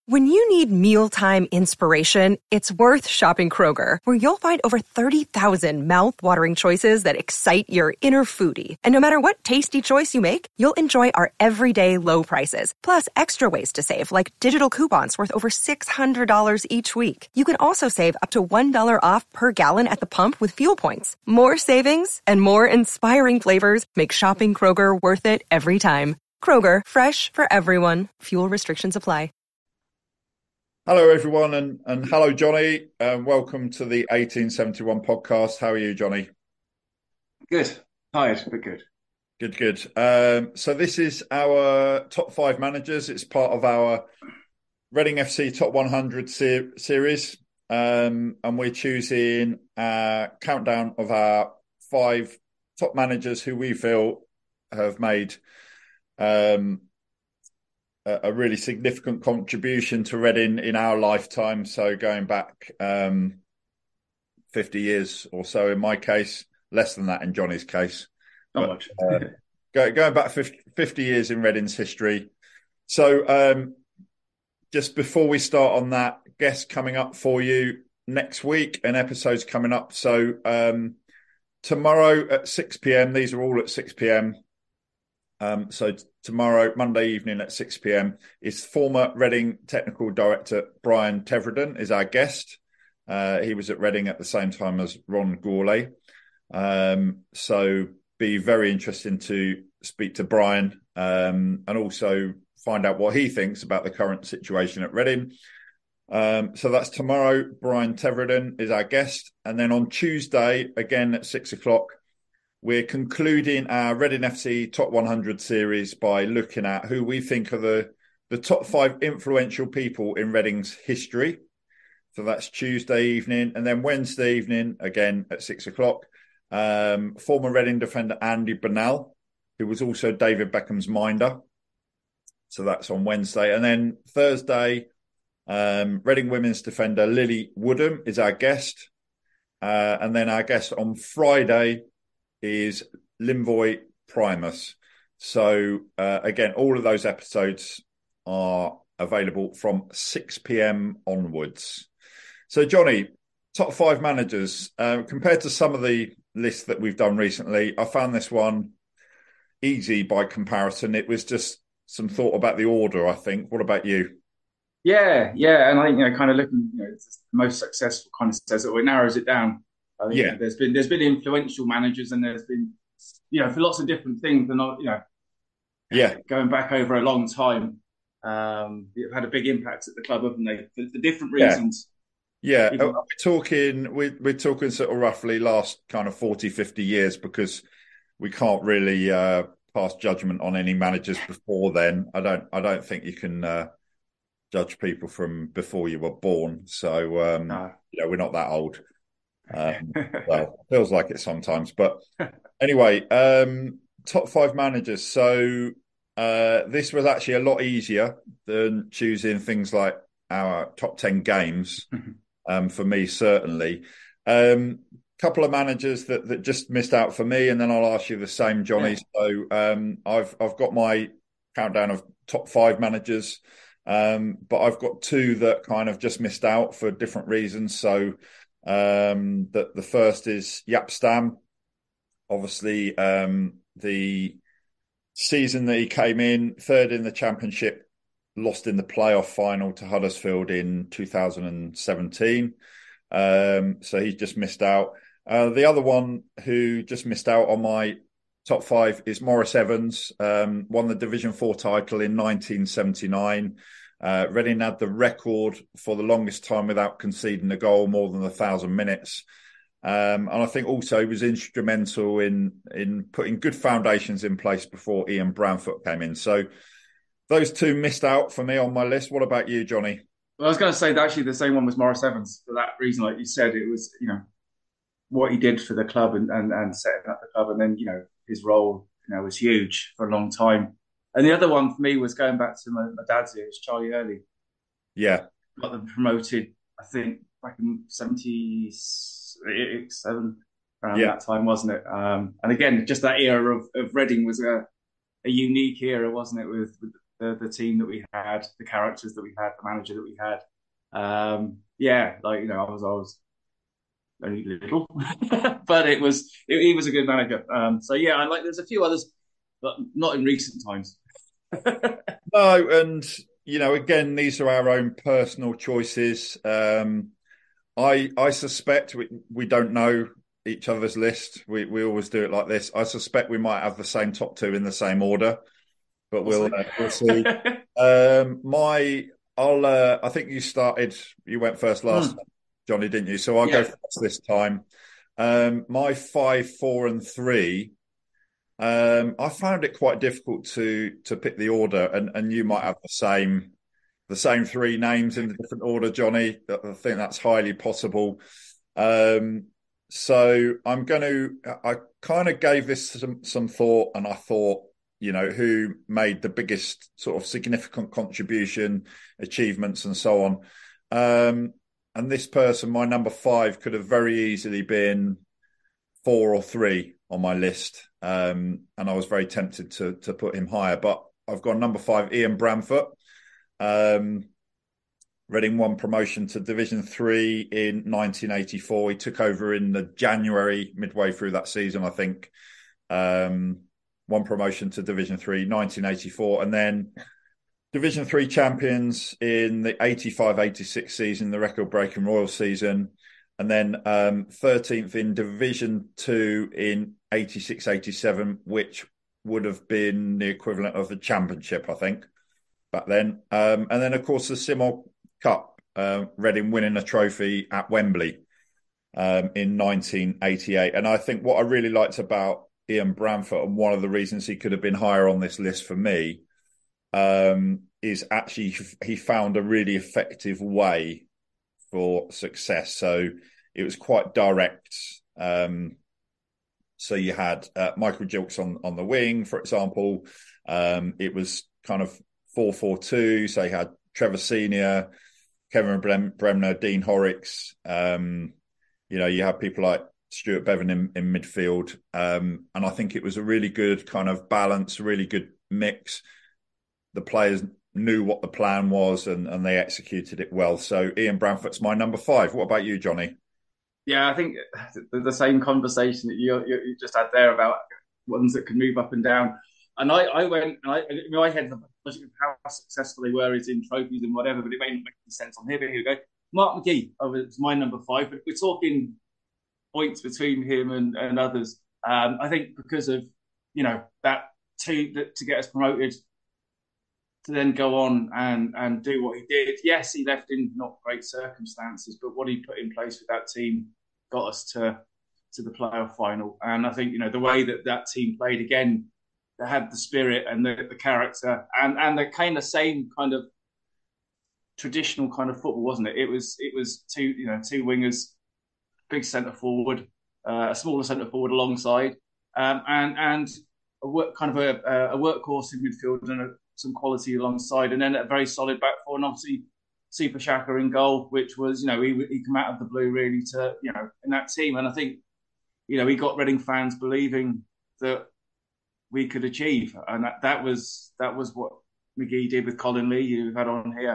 When you need mealtime inspiration, it's worth shopping Kroger, where you'll find over 30,000 mouth-watering choices that excite your inner foodie. And no matter what tasty choice you make, you'll enjoy our everyday low prices, plus extra ways to save, like digital coupons worth over $600 each week. You can also save up to $1 off per gallon at the pump with fuel points. More savings and more inspiring flavors make shopping Kroger worth it every time. Kroger, fresh for everyone. Fuel restrictions apply. Hello, everyone, and hello, Johnny. Welcome to the 1871 podcast. How are you, Johnny? Good. Tired, but good. Good. So this is our top 5 managers. It's part of our Reading FC Top 100 series. And we're choosing a countdown of our 5 top managers who we feel have made a really significant contribution to Reading in our lifetime. So going back 50 years or so in my case, less than that in Johnny's case. Not much. Going back 50 years in Reading's history. So just before we start on that, guests coming up for you next week and episodes coming up. So tomorrow at 6 p.m, these are all at 6 p.m. So tomorrow, Monday evening at 6 p.m, is former Reading Technical Director Brian Tevreden is our guest. He was at Reading at the same time as Ron Gourlay. So be very interesting to speak to Brian and also find out what he thinks about the current situation at Reading. So that's tomorrow. Brian Tevreden is our guest. And then on Tuesday, again at 6 o'clock, we're concluding our Reading FC Top 100 series by looking at who we think are the top 5 influential people in Reading's history. So that's Tuesday evening. And then Wednesday evening, again at 6 o'clock, former Reading defender Andy Bernal, who was also David Beckham's minder. So that's on Wednesday. And then Thursday, Reading women's defender Lily Woodham is our guest. And then our guest on Friday is Limvoy Primus. So again, all of those episodes are available from 6 p.m. onwards. So Johnny, top 5 managers. Compared to some of the lists that we've done recently, I found this one easy by comparison. It was just some thought about the order, I think. What about you? Yeah. And I think, kind of looking, it's the most successful kind of says it, or it narrows it down. I think, there's been influential managers, and there's been, for lots of different things, and going back over a long time, they've had a big impact at the club, haven't they? For different reasons. Yeah, we're talking sort of roughly last kind of 40, 50 years, because we can't really pass judgment on any managers before then. I don't think you can judge people from before you were born. So we're not that old. Well, it feels like it sometimes, but anyway, top 5 managers. So this was actually a lot easier than choosing things like our top 10 games. For me, certainly. Couple of managers that just missed out for me, and then I'll ask you the same, Johnny. So I've got my countdown of top 5 managers, but I've got 2 that kind of just missed out for different reasons. So the first is Jaap Stam. Obviously, the season that he came in, 3rd in the Championship, lost in the playoff final to Huddersfield in 2017. So he's just missed out. The other one who just missed out on my top 5 is Maurice Evans. Won the Division 4 title in 1979. Reading had the record for the longest time without conceding a goal, more than 1,000 minutes. And I think also he was instrumental in putting good foundations in place before Ian Brownfoot came in. So those 2 missed out for me on my list. What about you, Johnny? Well, I was going to say that actually the same one was Maurice Evans. For that reason, like you said, it was, what he did for the club and setting up the club. And then, his role, was huge for a long time. And the other one for me was going back to my dad's years, Charlie Early. Yeah. Got them promoted, I think, back in 77, around that time, wasn't it? And again, just that era of Reading was a unique era, wasn't it? With the team that we had, the characters that we had, the manager that we had. I was only little, but he was a good manager. There's a few others, but not in recent times. No, and again, these are our own personal choices. I suspect we don't know each other's list. We always do it like this. I suspect we might have the same top two in the same order, but we'll see. I think you went first last time, Johnny, didn't you? So I'll go first this time. My 5, 4, and 3. I found it quite difficult to pick the order, and you might have the same 3 names in a different order, Johnny. I think that's highly possible. So I kind of gave this some thought, and I thought, who made the biggest sort of significant contribution, achievements, and so on. And this person, my number 5, could have very easily been 4 or 3 on my list. And I was very tempted to put him higher, but I've got number 5, Ian Branfoot. Reading won promotion to Division 3 in 1984. He took over in the January, midway through that season, I think. Won promotion to Division 3, 1984. And then Division 3 champions in the 85-86 season, the record-breaking Royal season. And then 13th in Division 2 in 86-87, which would have been the equivalent of the championship, I think, back then. And then, of course, the Simol Cup, Reading winning a trophy at Wembley in 1988. And I think what I really liked about Ian Branfoot, and one of the reasons he could have been higher on this list for me, is actually he found a really effective way for success. So it was quite direct. So you had Michael Gilks on the wing, for example. It was kind of 4-4-2. So you had Trevor Senior, Kevin Bremner, Dean Horrocks. You have people like Stuart Bevan in midfield. And I think it was a really good kind of balance, really good mix. The players knew what the plan was and they executed it well. So Ian Branfoot's my number 5. What about you, Johnny? Yeah, I think the same conversation that you just had there about ones that can move up and down. And I went, and I had how successful they were is in trophies and whatever, but it may not make any sense on here. But here we go. Mark McGee, it's my number 5, but we're talking points between him and others. I think because of, that to get us promoted, to then go on and do what he did. Yes, he left in not great circumstances, but what he put in place with that team got us to the playoff final. And I think, the way that team played, again, they had the spirit and the character and the kind of same kind of traditional kind of football, wasn't it? It was 2 wingers, big centre forward, a smaller centre forward alongside, and a workhorse in midfield and some quality alongside, and then a very solid back four, and obviously Super Shaka in goal, which was, he come out of the blue really to, in that team. And I think, he got Reading fans believing that we could achieve. And that was what McGee did with Colin Lee, who we've had on here.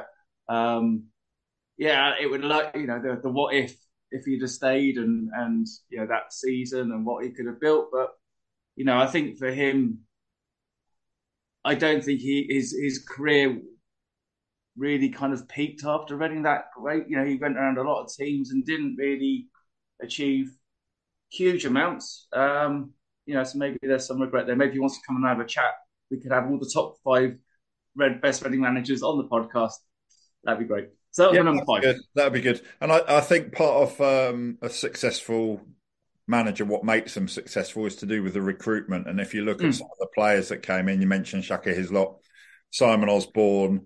It would like, the what if he'd have stayed and that season and what he could have built. But, I think for him, I don't think his career really kind of peaked after Reading that great. He went around a lot of teams and didn't really achieve huge amounts. So maybe there's some regret there. Maybe he wants to come and have a chat. We could have all the top 5 best Reading managers on the podcast. That'd be great. So that was my number 5. Good. That'd be good. And I think part of a successful manager, what makes them successful is to do with the recruitment. And if you look at some of the players that came in, you mentioned Shaka Hislop, Simon Osborne,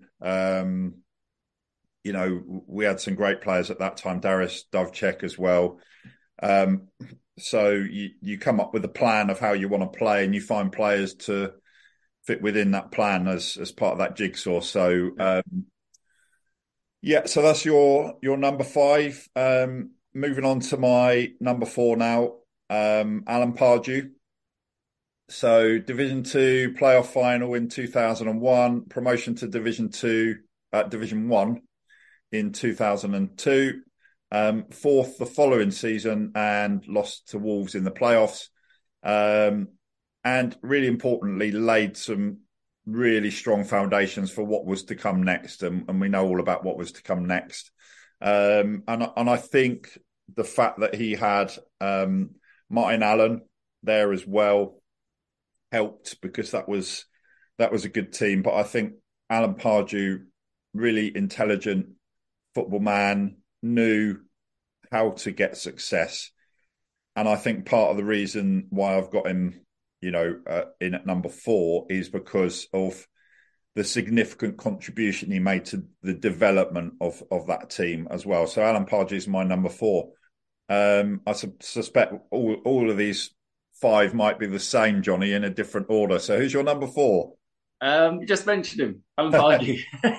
we had some great players at that time, Darius Dovcek as well. So you come up with a plan of how you want to play, and you find players to fit within that plan as part of that jigsaw. So so that's your number 5. Moving on to my number 4 now, Alan Pardew. So Division 2 playoff final in 2001, promotion to Division 1 in 2002, fourth the following season and lost to Wolves in the playoffs. And really importantly, laid some really strong foundations for what was to come next. And we know all about what was to come next. And I think the fact that he had Martin Allen there as well helped, because that was a good team. But I think Alan Pardew, really intelligent football man, knew how to get success. And I think part of the reason why I've got him, in at number 4 is because of the significant contribution he made to the development of that team as well. So Alan Pardew is my number 4. I suspect all of these 5 might be the same, Johnny, in a different order. So who's your number 4? You just mentioned him, Alan Pardew.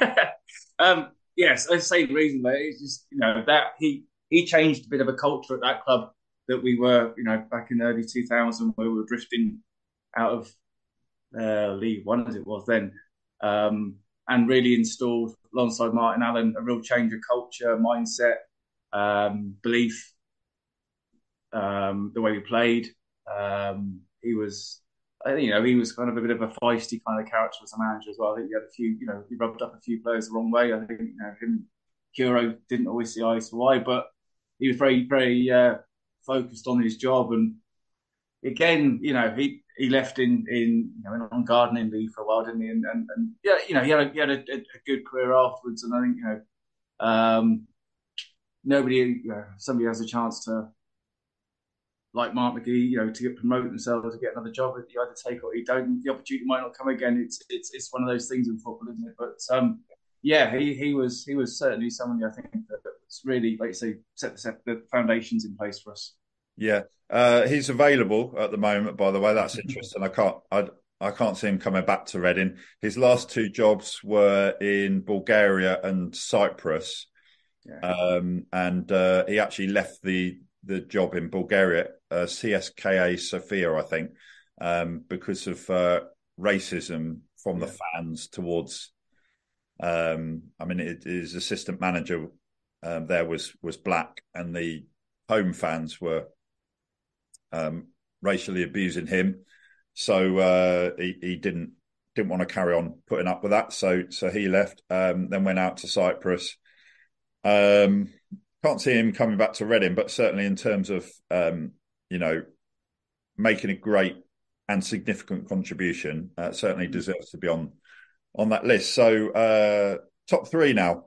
Yes, that's the same reason, but it's just, that he changed a bit of a culture at that club that we were, back in the early 2000s, where we were drifting out of League One as it was then, and really installed alongside Martin Allen a real change of culture, mindset, belief, the way we played. He was kind of a bit of a feisty kind of character as a manager as well. I think he had a few, he rubbed up a few players the wrong way. I think, him, Curo didn't always see eye to eye, but he was very, very focused on his job. And again, he left on gardening leave for a while, didn't he? And he had a good career afterwards. And I think, somebody has a chance to, like Mark McGee, to get promoted themselves, to get another job. You either take it or you don't. The opportunity might not come again. It's one of those things in football, isn't it? But he was certainly somebody, I think, that was really, like you say, set the foundations in place for us. Yeah, he's available at the moment. By the way, that's interesting. I can't see him coming back to Reading. His last 2 jobs were in Bulgaria and Cyprus, and he actually left the job in Bulgaria, CSKA Sofia, I think, because of racism from the fans towards. His assistant manager there was black, and the home fans were racially abusing him. So he didn't want to carry on putting up with that. So he left. Then went out to Cyprus. Can't see him coming back to Reading, but certainly in terms of, making a great and significant contribution, certainly deserves to be on that list. So top 3 now.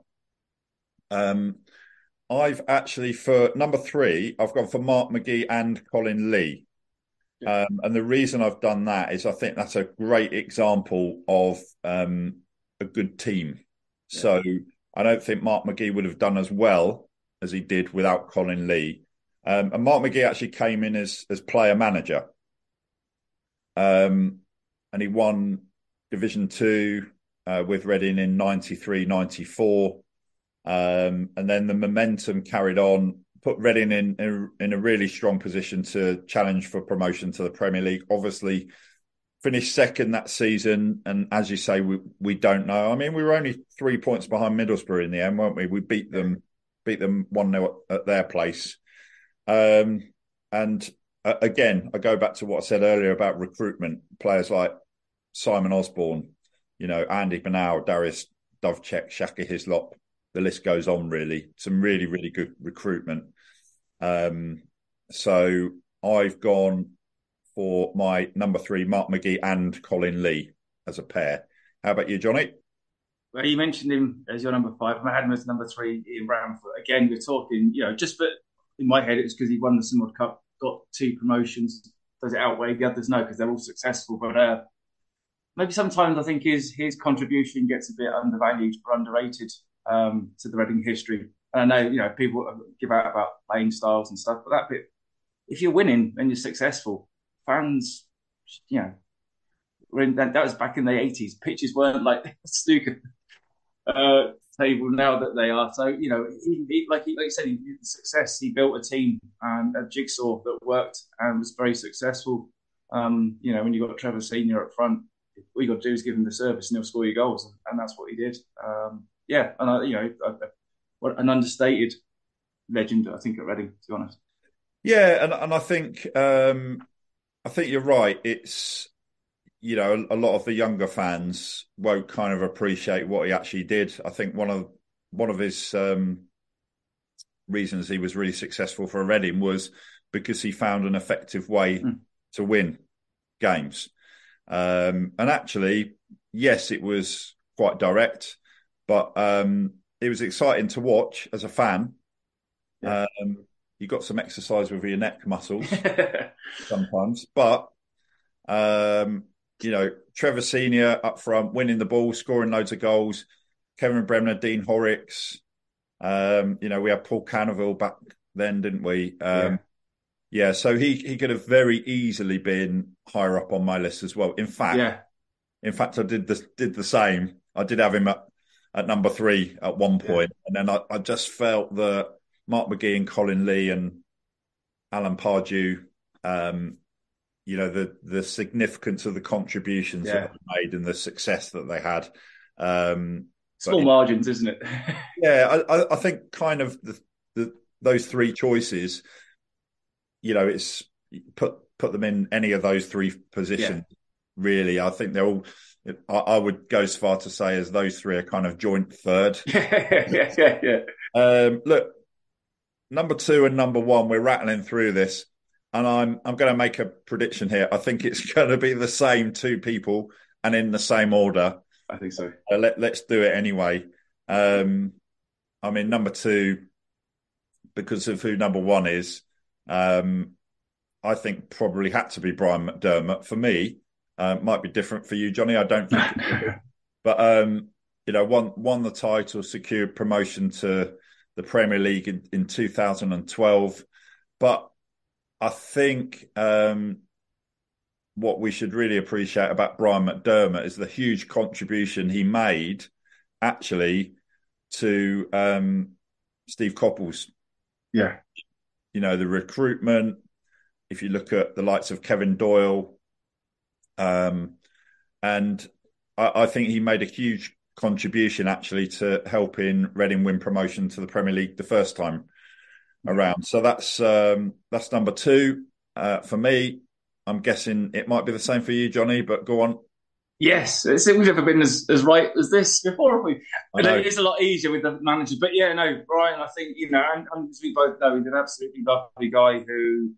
I've actually, for number 3, I've gone for Mark McGee and Colin Lee. And the reason I've done that is I think that's a great example of a good team. Yeah. So I don't think Mark McGee would have done as well as he did without Colin Lee. And Mark McGee actually came in as player manager. And he won Division 2 with Reading in 93, 94. And then the momentum carried on, put Reading in a really strong position to challenge for promotion to the Premier League. Obviously, finished second that season. And as you say, we don't know. I mean, we were only 3 points behind Middlesbrough in the end, weren't we? We beat them 1-0 at their place. And again, I go back to what I said earlier about recruitment. Players like Simon Osborne, Andy Banal, Darius Dovcek, Shaka Hislop, the list goes on, really. Some really, really good recruitment. So I've gone for my number 3, Mark McGee and Colin Lee as a pair. How about you, Johnny? Well, you mentioned him as your number 5. I had him as number 3, Ian Bramford. Again, we're talking, just for, in my head, it's because he won the Simod Cup, got 2 promotions. Does it outweigh the others? No, because they're all successful. But maybe sometimes I think his contribution gets a bit undervalued or underrated to the Reading history. And I know, people give out about playing styles and stuff, but that bit, if you're winning and you're successful, fans, that was back in the 80s. Pitches weren't like the snooker table now that they are. So, like you said, success. He built a team and a jigsaw that worked and was very successful. When you've got Trevor Senior up front, all you got to do is give him the service and he'll score your goals, and that's what he did. An understated legend, I think, at Reading, to be honest. Yeah, and I think you're right. It's, a lot of the younger fans won't kind of appreciate what he actually did. I think one of his reasons he was really successful for Reading was because he found an effective way to win games. And actually, yes, it was quite direct, but it was exciting to watch as a fan. Yeah. You got some exercise with your neck muscles sometimes, but Trevor Senior up front, winning the ball, scoring loads of goals. Kevin Bremner, Dean Horrocks. We had Paul Canaville back then, didn't we? So he could have very easily been higher up on my list as well. In fact, I did the same. I did have him at number 3 at one point, and then I just felt that Mark McGee and Colin Lee and Alan Pardew, the significance of the contributions that they made and the success that they had. Small margins, isn't it? I think kind of those 3 choices, it's put them in any of those 3 positions. Really, I think they're all. I would go as far to say as those 3 are kind of joint third. Look, number 2 and number 1, we're rattling through this, and I'm going to make a prediction here. I think it's going to be the same 2 people and in the same order. I think so. Let's do it anyway. Number 2, because of who number 1 is, I think probably had to be Brian McDermott. For me, might be different for you, Johnny. I don't think it would. But, won the title, secured promotion to the Premier League in 2012. But I think what we should really appreciate about Brian McDermott is the huge contribution he made, actually, to Steve Coppell's. Yeah. The recruitment, if you look at the likes of Kevin Doyle, and I think he made a huge contribution, actually, to helping Reading win promotion to the Premier League the first time around. So that's number 2 for me. I'm guessing it might be the same for you, Johnny, but go on. Yes, we've never been as right as this before, have we? It is a lot easier with the managers. But Brian, I think, and as we both know, he's an absolutely lovely guy who,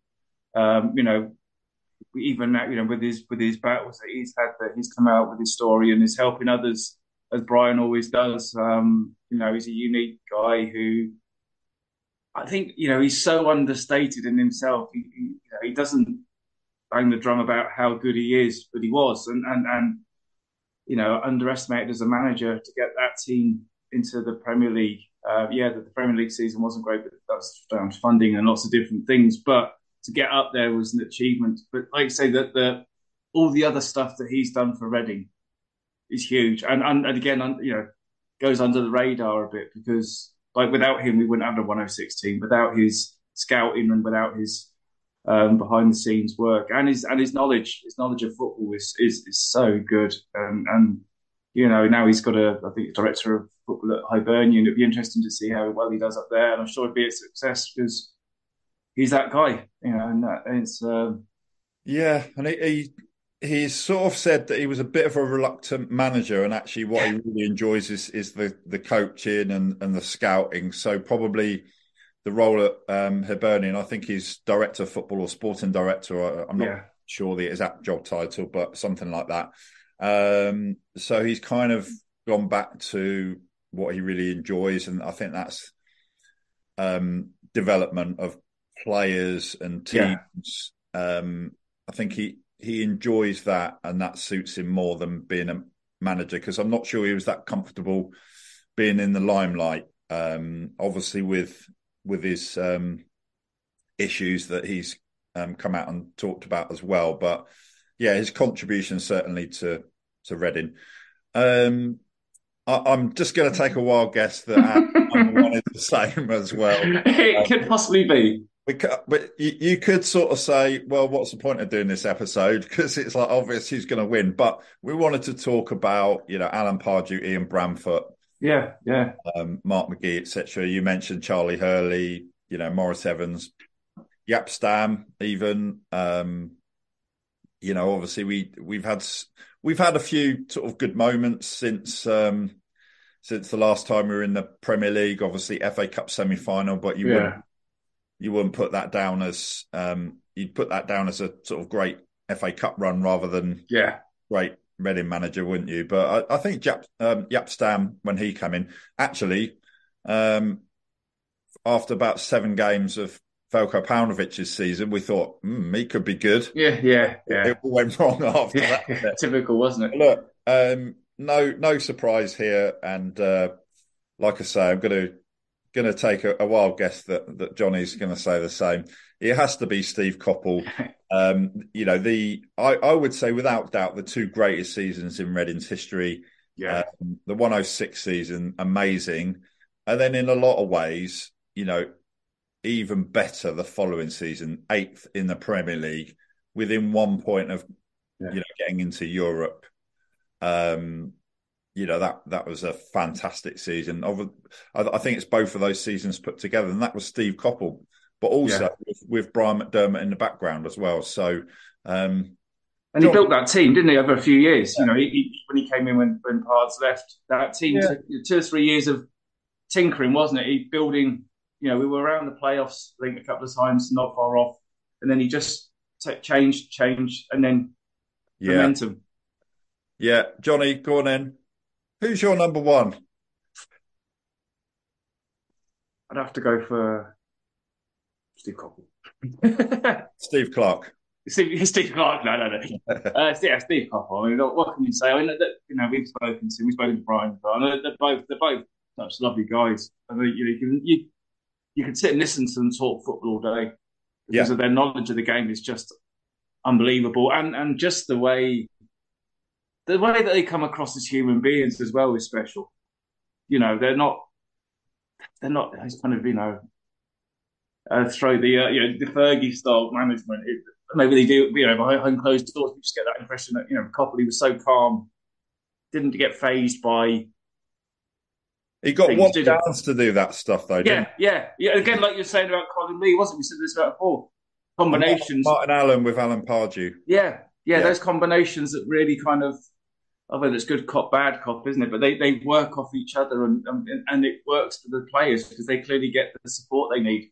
even with his battles that he's had, that he's come out with his story and is helping others, as Brian always does. He's a unique guy who, I think, he's so understated in himself. He doesn't bang the drum about how good he is, but he was, and underestimated as a manager to get that team into the Premier League. The Premier League season wasn't great, but that's down to funding and lots of different things. But to get up there was an achievement. But like I say, that all the other stuff that he's done for Reading is huge, and again, goes under the radar a bit, because without him, we wouldn't have a 106 team. Without his scouting and without his behind the scenes work and his knowledge of football is so good. And now he's got a director of football at Hibernian. It'd be interesting to see how well he does up there, and I'm sure it'd be a success because he's that guy. And it's and he sort of said that he was a bit of a reluctant manager, and actually what he really enjoys is the coaching and the scouting. So probably the role at Hibernian, I think he's director of football or sporting director. I'm not sure the exact job title, but something like that. So he's kind of gone back to what he really enjoys, and I think that's development of players and teams. I think he enjoys that, and that suits him more than being a manager, because I'm not sure he was that comfortable being in the limelight. Obviously with his issues that he's come out and talked about as well. But his contribution certainly to Reading. I'm just going to take a wild guess that number 1 is the same as well. It could possibly be. But you could sort of say, well, what's the point of doing this episode? Because it's like obvious who's going to win. But we wanted to talk about, Alan Pardew, Ian Branfoot, Yeah, yeah. Mark McGee, etc. You mentioned Charlie Hurley, Maurice Evans, Jaap Stam, even. Obviously we've had a few sort of good moments since the last time we were in the Premier League. Obviously, FA Cup semi-final, but you wouldn't put that down as you'd put that down as a sort of great FA Cup run rather than great Reading manager, wouldn't you? But I think Jaap Stam, when he came in, actually, after about 7 games of Veljko Paunovic's season, we thought he could be good. Yeah. It all went wrong after that. Typical, wasn't it? Look, no surprise here, and like I say, I'm going to take a wild guess that Johnny's going to say the same. It has to be Steve Coppell. I would say without doubt the 2 greatest seasons in Reading's history. Yeah. The 106 season, amazing, and then in a lot of ways, even better the following season, 8th in the Premier League, within 1 point of getting into Europe. That was a fantastic season. I think it's both of those seasons put together, and that was Steve Coppell, but also with Brian McDermott in the background as well. So, and he built that team, didn't he, over a few years? When he came in when Pards left, that team took 2 or 3 years of tinkering, wasn't it? He building. We were around the playoffs, I think, a couple of times, not far off, and then he just changed, and then momentum. Yeah, Johnny, go on in. Who's your number 1? I'd have to go for Steve Coppell. Steve Clarke. Steve Clarke, no. Steve Coppell. I mean, what can you say? I mean, we've spoken to Brian. They're both such lovely guys. I mean, you can sit and listen to them talk football all day because of their knowledge of the game is just unbelievable, and just the way that they come across as human beings as well is special. They're not. It's kind of throw the Fergie style management. Maybe they do behind closed doors. You just get that impression that Coppell, he was so calm, didn't get phased by. He got Wob Downs to do that stuff, though, didn't he? Yeah. Again, like you're saying about Colin Lee, wasn't we? Said this about before. Combinations. Martin Allen with Alan Pardew. Yeah. Those combinations that really kind of, whether it's good cop, bad cop, isn't it? But they work off each other, and it works for the players because they clearly get the support they need.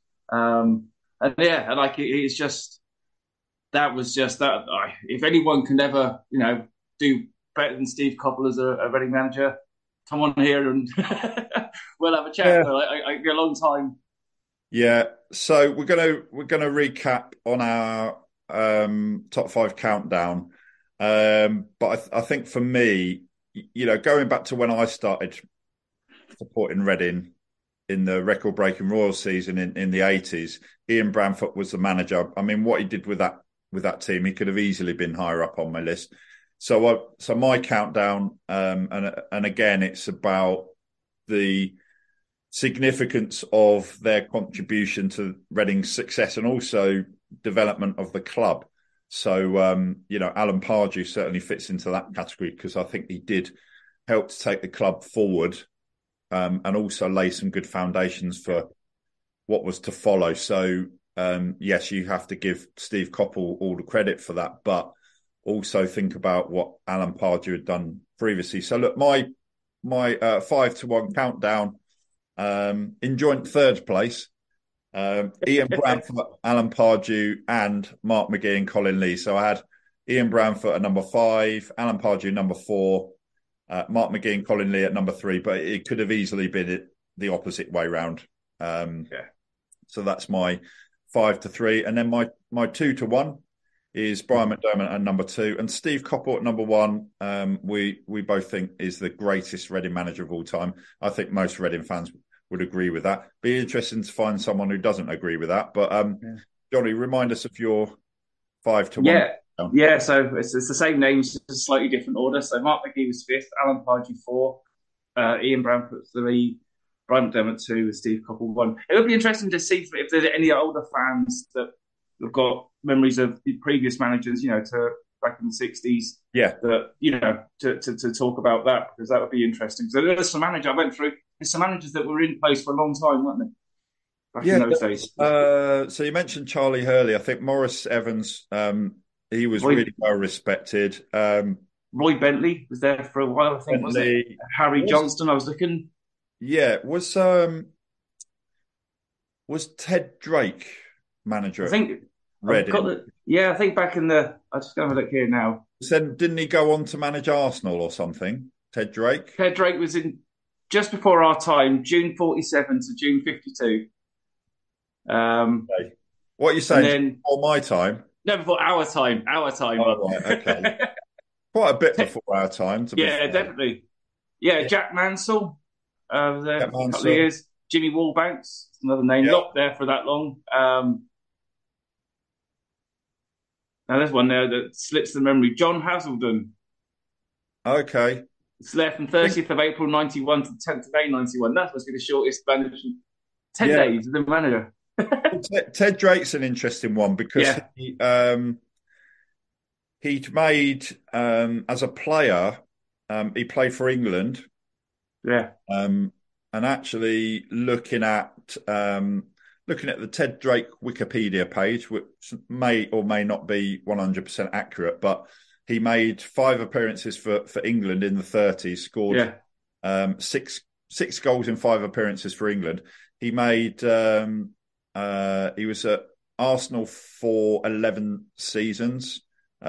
It's just, that was just that. If anyone can ever, do better than Steve Coppell as a Reading manager, come on here and we'll have a chat. Yeah. A long time. Yeah. So we're gonna recap on our top 5 countdown. But I think for me, going back to when I started supporting Reading in the record-breaking Royal season in the 80s, Ian Branfoot was the manager. I mean, what he did with that team, he could have easily been higher up on my list. So my countdown, and again, it's about the significance of their contribution to Reading's success and also development of the club. So, Alan Pardew certainly fits into that category because I think he did help to take the club forward, and also lay some good foundations for what was to follow. So, yes, you have to give Steve Coppell all the credit for that, but also think about what Alan Pardew had done previously. So look, my 5-1 countdown, in joint third place, Ian Branfoot, Alan Pardew, and Mark McGee and Colin Lee. So I had Ian Branfoot at number 5, Alan Pardew number 4, Mark McGee and Colin Lee at number 3, but it could have easily been the opposite way round. So that's my 5-3. And then my 2-1 is Brian McDermott at number 2, and Steve Coppell at number 1. We both think is the greatest Reading manager of all time. I think most Reading fans would agree with that. Be interesting to find someone who doesn't agree with that. But Johnny, remind us of your 5-1. Yeah. So it's the same names, just a slightly different order. So Mark McGee was 5th, Alan Pardew 4, Ian Branfoot 3, Brian McDermott 2 and Steve Coppell 1. It would be interesting to see if there's any older fans that have got memories of the previous managers, to back in the 60s. Yeah. That, to talk about that, because that would be interesting. So there's some managers there's some managers that were in place for a long time, weren't they? Back in those days. So you mentioned Charlie Hurley. I think Maurice Evans, he was really well respected. Roy Bentley was there for a while, I think. Wasn't Harry Johnston, I was looking. Yeah, was Ted Drake manager? I think Reading. I think back in the. I just going to have a look here now. Then didn't he go on to manage Arsenal or something? Ted Drake. Ted Drake was in just before our time, June 47 to June 52. Okay. What are you saying? Then, before my time? No, before our time. Our time. Oh, right, okay. Quite a bit before our time. Definitely. Yeah, Jack Mansell. Was there a couple of years. Jimmy Wallbanks, another name, not there for that long. Now there's one there that slips the memory. John Hazelden. Okay. It's there from 30th of April 91 to 10th of May 91. That must be the shortest management. 10 days as the manager. Ted Drake's an interesting one because he'd made, as a player, he played for England. Yeah. And actually looking at the Ted Drake Wikipedia page, which may or may not be 100% accurate, but he made 5 appearances for England in the 30s, scored six goals in 5 appearances for England. He made he was at Arsenal for 11 seasons,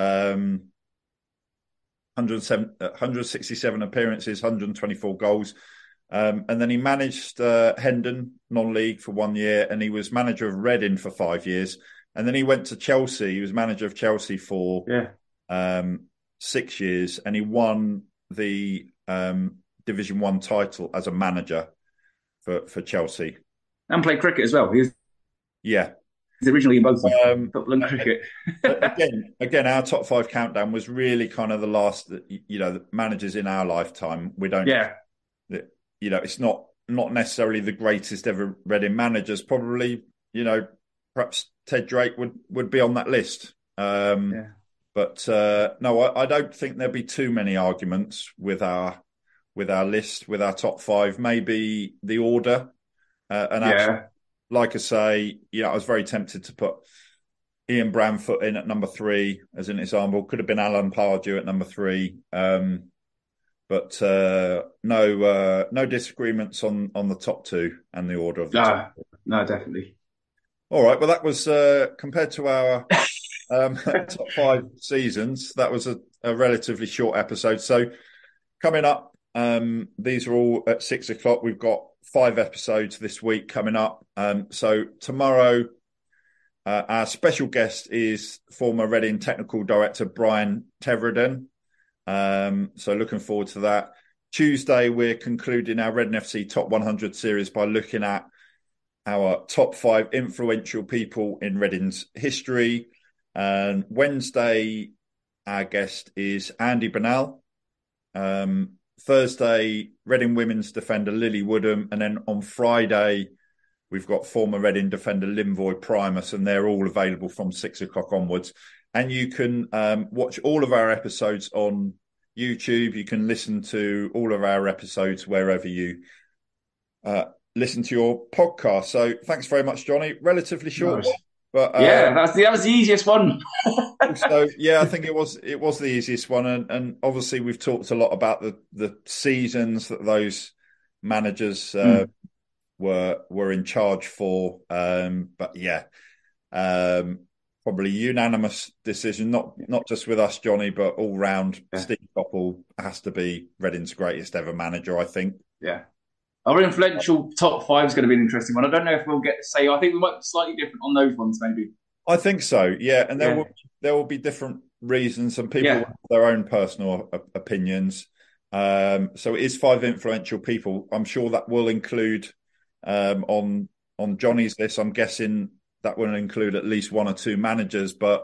167 appearances, 124 goals. And then he managed Hendon non-league for 1 year, and he was manager of Reading for 5 years. And then he went to Chelsea. He was manager of Chelsea for 6 years, and he won the Division 1 title as a manager for Chelsea. And played cricket as well. He's originally in both football and cricket. again, our top 5 countdown was really kind of the last, the managers in our lifetime. We don't, it's not necessarily the greatest ever Reading managers. Probably, perhaps Ted Drake would be on that list. But no, I don't think there'll be too many arguments with our list, with our top 5. Maybe the order, actually, like I say, I was very tempted to put Ian Branfoot in at number 3 as an example. Could have been Alan Pardew at number 3. But no disagreements on the top 2 and the order of the top 2. No, definitely. All right. Well, that was compared to our top 5 seasons. That was a relatively short episode. So coming up, these are all at 6 o'clock. We've got 5 episodes this week coming up. So tomorrow, our special guest is former Reading technical director Brian Teverden. So looking forward to that. Tuesday, we're concluding our Reading FC Top 100 series by looking at our top 5 influential people in Reading's history. And Wednesday, our guest is Andy Bernal. Thursday, Reading women's defender Lily Woodham. And then on Friday, we've got former Reading defender Linvoy Primus, and they're all available from 6 o'clock onwards. And you can watch all of our episodes on YouTube. You can listen to all of our episodes wherever you listen to your podcast. So thanks very much, Johnny. Relatively short one, but that was the easiest one. So I think it was the easiest one, and obviously we've talked a lot about the seasons that those managers were in charge for. But probably unanimous decision, not just with us, Johnny, but all round. Steve Coppell has to be Reading's greatest ever manager, I think. Yeah. Our influential top 5 is going to be an interesting one. I don't know if we'll get to say. I think we might be slightly different on those ones, maybe. I think so, yeah. And there will be different reasons, and people have their own personal opinions. So it is 5 influential people. I'm sure that will include on Johnny's list. I'm guessing that will include at least 1 or 2 managers, but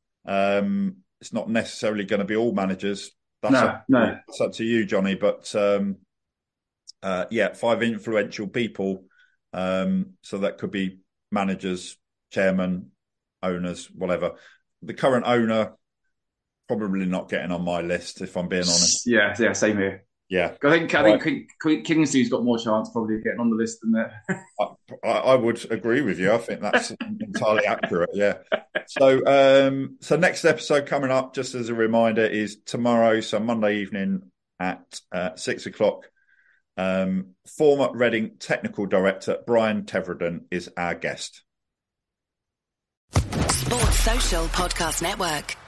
it's not necessarily going to be all managers. That's up to you, Johnny. But 5 influential people. So that could be managers, chairman, owners, whatever. The current owner, probably not getting on my list, if I'm being honest. Yeah, same here. Yeah, I think Kingsley's got more chance probably of getting on the list than that. I would agree with you. I think that's entirely accurate. Yeah. So next episode coming up, just as a reminder, is tomorrow, so Monday evening at 6:00. Former Reading technical director Brian Teverden is our guest. Sports Social Podcast Network.